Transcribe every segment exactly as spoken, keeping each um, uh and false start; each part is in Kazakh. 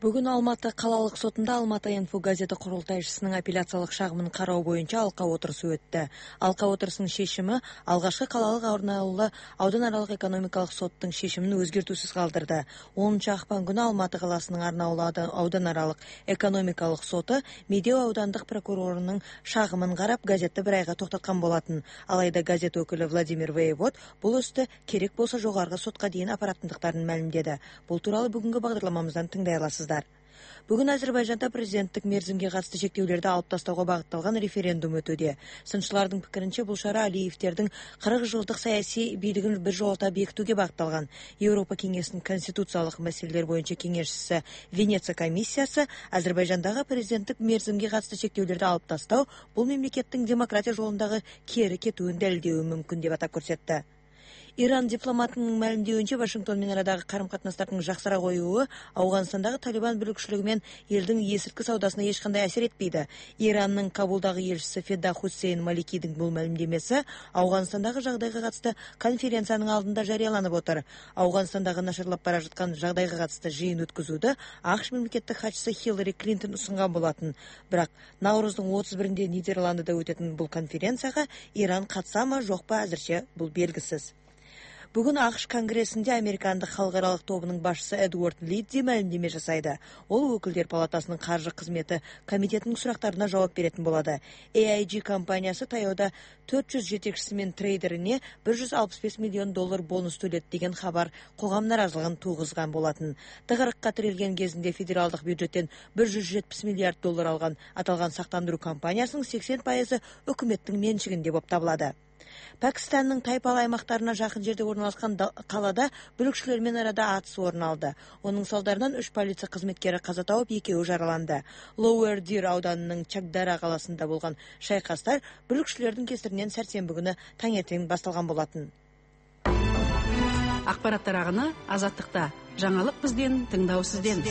Бүгін Алматы қалалық сотында Алматы инфо газеті құрылтайшысының апелляциялық шағымын қарау бойынша алқа отырысы өтті. Алқа отырысының шешімі алғашқы қалалық арнаулы ауданаралық экономикалық соттың шешімін өзгертусіз қалдырды. оныншы ақпан күні Алматы қаласының арнаулы ауданаралық экономикалық соты Медеу аудандық прокурорының шағымын қарап газетті бір айға тоқтатқан болатын. Алайда газет өкілі Владимир Воевод бұл істі керек болса жоғарғы сотқа дейін апараттындықтарын мәлімдеді. Бұл туралы бүгінгі бағдарламамыздан тыңдай аласыздар. Бүгін Әзербайжанда президенттік мерзімге қатысты шектеулерді алып тастауға бағытталған референдум өтуде. Сыншылардың пікірінше бұл шара Алиевтердің қырық жылдық саяси билігін біржолата бекітуге бағытталған. Еуропа кеңесінің конституциялық мәселелер бойынша кеңесшісі Венеция комиссиясы Әзербайжандағы президенттік мерзімге қатысты шектеулерді алып тастау бұл мемлекеттің демократия жолындағы кері кетуін дәлелдеуі мүмкін деп атап көрсетті. Иран дипломатының мәлімдеуінше Вашингтонмен арадағы қарым-қатынастардың жақсара қоюы Ауғанстандағы Талибан бүлікшілігімен елдің есірткі саудасына ешқандай әсер етпейді. Иранның Кабулдағы елшісі Феда Хусейн Маликидің бұл мәлімдемесі Ауғанстандағы жағдайға қатысты конференцияның алдында жарияланып отыр. Ауғанстандағы нашарлап бара жатқан жағдайға қатысты жиын өткізуді ақш мемлекеттік хатшысы Хиллари Клинтон ұсынған болатын. Бірақ наурыздың отыз бірінде Нидерландыда өтетін бұл конференцияға Иран қатыса ма жоқ па әзірше бұл белгісіз. Бүгін ақш конгрессінде американдық халықаралық тобының басшысы Эдуард Лидди мәлімдеме жасайды. Ол өкілдер палатасының қаржы қызметі комитетінің сұрақтарына жауап беретін болады. эй ай джи компаниясы таяуда төрт жүз жетекшісі мен трейдеріне бір жүз алпыс бес миллион доллар бонус төледі деген хабар қоғам наразылығын туғызған болатын. Тығырыққа тірелген кезінде федералдық бюджеттен бір жүз жетпіс миллиард доллар алған аталған сақтандыру компаниясының сексен пайызы үкіметтің меншігінде болып табылады. Пәкістанның Тайпал аймақтарына жақын жерде орналасқан қалада бүлікшілермен арада атыс орын алды. Оның салдарынан үш полиция қызметкері қаза тауып, екеуі жараланды. Lower Deer ауданының Чагдара қаласында болған шайқастар бүлікшілердің кесірінен сәрсенбі күні таңертең басталған болатын. Ақпараттар ағыны Азаттықта. Жаңалық бізден, тыңдау сізден.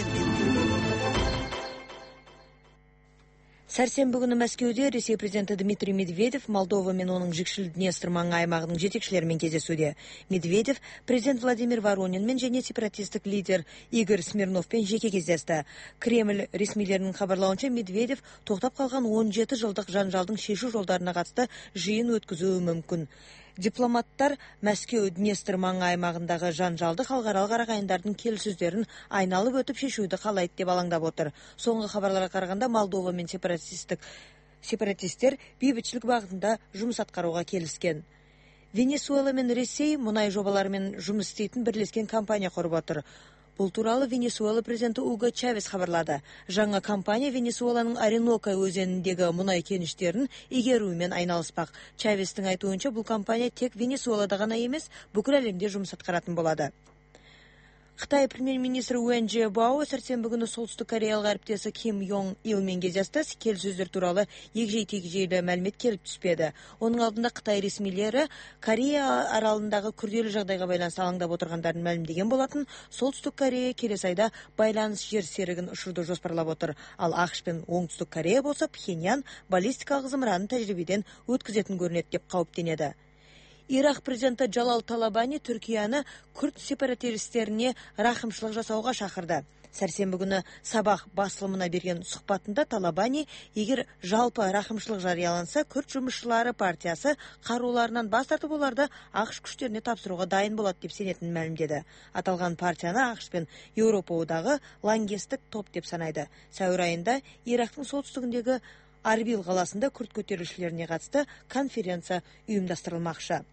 Сәрсенбі күні Мәскеуде Ресей президенті Дмитрий Медведев Молдова мен оның жікшіл Днестр маңы аймағының жетекшілерімен кездесуде. Медведев президент Владимир Воронинмен және сепаратистік лидер Игорь Смирновпен жеке кездесті. Кремль ресмилерінің хабарлауынша Медведев тоқтап қалған он жеті жылдық жанжалдың шешу жолдарына қатысты жиын өткізуі мүмкін. Дипломаттар Мәскеу Днестр маңы аймағындағы жанжалды халықаралық ағайындардың келіссөздерін айналып өтіп шешуді қалайды деп алаңдап отыр. Соңғы хабарларға қарағанда Молдова мен сепаратистік сепаратистер бейбітшілік бағытында жұмыс атқаруға келіскен. Венесуэла мен Ресей мұнай жобаларымен жұмыс істейтін бірлескен компания құрып отыр. Бұл туралы Венесуэла президенті Уго Чавес хабарлады. Жаңа компания Венесуэланың Оренока өзеніндегі мұнай кеніштерін игеруімен айналыспақ. Чавестің айтуынша бұл компания тек Венесуэлада ғана емес, бүкіл әлемде жұмыс атқаратын болады. Қытай премьер-министрі Уэн Жэбао сәрсенбі күні солтүстік кореялық әріптесі Ким Йонг Илмен кездесті. Келіссөздер туралы егжей-тегжейлі мәлімет келіп түспеді. Оның алдында Қытай ресмилері Корея аралындағы күрделі жағдайға байланысты алаңдап отырғандарын мәлімдеген болатын. Солтүстік Корея келесі айда байланыс жер серігін ұшыруды жоспарлап отыр. Ал ақш пен оңтүстік Корея болса Пхеньян баллистикалық зымыранын тәжірибеден өткізетін көрінеді деп қауіптенеді. Ирак президенті Джалал Талабани Түркияны күрд сепаратистеріне рақымшылық жасауға шақырды. Сәрсенбі күні Сабах басылымына берген сұхбатында Талабани, егер жалпы рақымшылық жарияланса, күрд жұмысшылары партиясы қаруларынан бас тартып оларды ақш күштеріне тапсыруға дайын болады деп сенетінін мәлімдеді. Аталған партияны ақш пен Еуропа одағы лаңкестік топ деп санайды. Сәуір айында Ирактың солтүстігіндегі Арбил қаласында күрд көтерілісшілеріне қатысты конференция ұйымдастырылмақшы.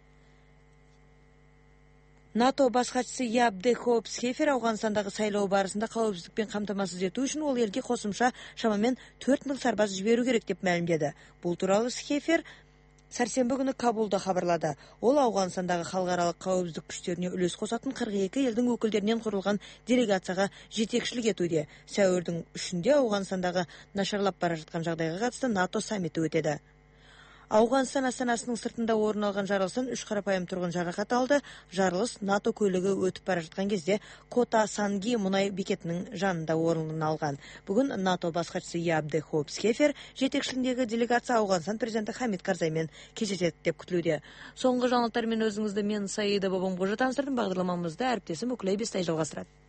НАТО бас хатшысы Ябде Хоупс-Хефер Ауғанстандағы сайлау барысында қауіпсіздікпен қамтамасыз ету үшін ол елге қосымша шамамен төрт мың сарбаз жіберу керек деп мәлімдеді. Бұл туралы Хефер сәрсенбі күні Кабулда хабарлады. Ол Ауғанстандағы халықаралық қауіпсіздік күштеріне үлес қосатын қырық екі елдің өкілдерінен құрылған делегацияға жетекшілік етуде. Сәуірдің үшінде Ауғанстандағы нашарлап бара жатқан жағдайға қатысты НАТО саммиті өтеді. Ауғанстан астанасының сыртында орын алған жарылыстан үш қарапайым тұрғын жарақат алды. Жарылыс НАТО көлігі өтіп бара жатқан кезде Кота Санги мұнай бекетінің жанында орнын алған. Бүгін НАТО бас хатшысы Ябде Хоупс-Хефер жетекшілігіндегі делегация Ауғанстан президенті Хамид Карзаймен кездеседі деп күтілуде. Соңғы жаңалықтармен өзіңізді мен Саида Бабамқожа таныстырдым. Бағдарламамызды әріптесім Үкілей Бестай жалғастырады.